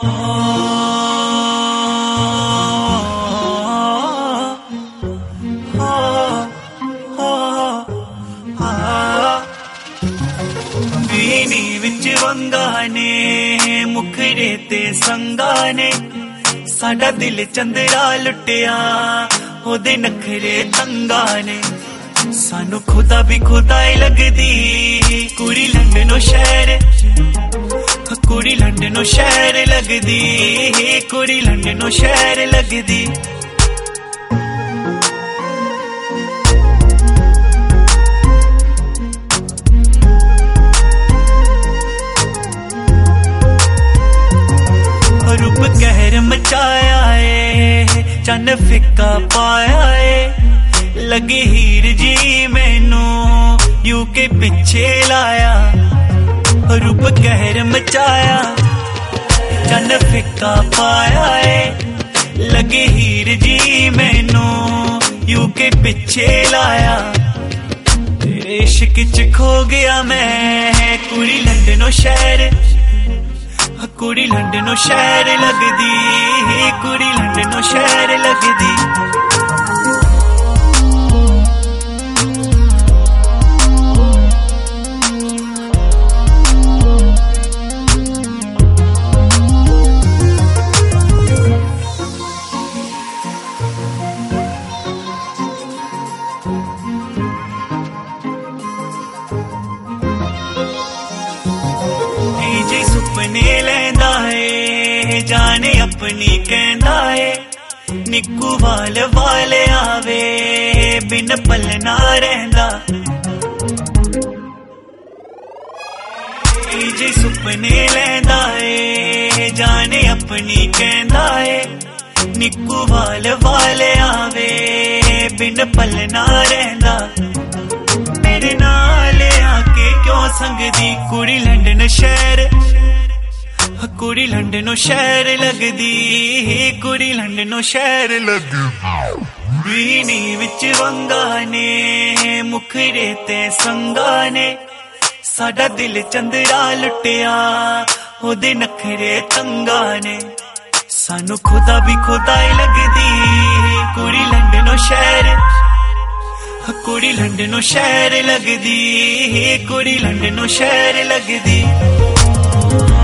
बीनी विच वंगा ने मुखड़े ते संगा ने साडा दिल चंदरा लुटिया ओदे नखरे तंगा ने सानू खुदा भी खुदाई लगदी कुड़ी लंडनो शहर कुड़ी लंडनो शहर लगदी कुड़ी लंडनो शहर लगदी रूप कहर मचाया है चन्न फिक्का पाया है लगी हीर जी मैनू यू के पीछे लाया रूप कहर मचाया चन्न फिक्का पाया है लगी हीर जी मैनू यू के पीछे लाया तेरे इश्क च खो गया मैं कुड़ी लंडनो शहर कुड़ी लंडनो शहर लगदी कुड़ी लंडनो शहर लगदी सुपने लैंदा है जाने अपनी कहंदा है निक्कू वाल वाले आवे बिन पलना रहंदा जी सुपने लैंदा है जाने अपनी कहंदा है निक्कू वाल वाले आवे बिन पलना रहंदा मेरे नाल आके क्यों संगदी कुड़ी लंडन शहर कुड़ी लंडनो शहर लगदी कुड़ी लंडनो शहर लगदी बीनी विच वंगा ने मुखड़े ते संगा ने साडा दिल चंदरा लुटिया ओदे नखरे तंगा ने सानू खुदा भी खुदाई लगदी कुड़ी लंडनो शहर कुड़ी लंडनो शहर लगदी कुड़ी लंडनो शहर लगदी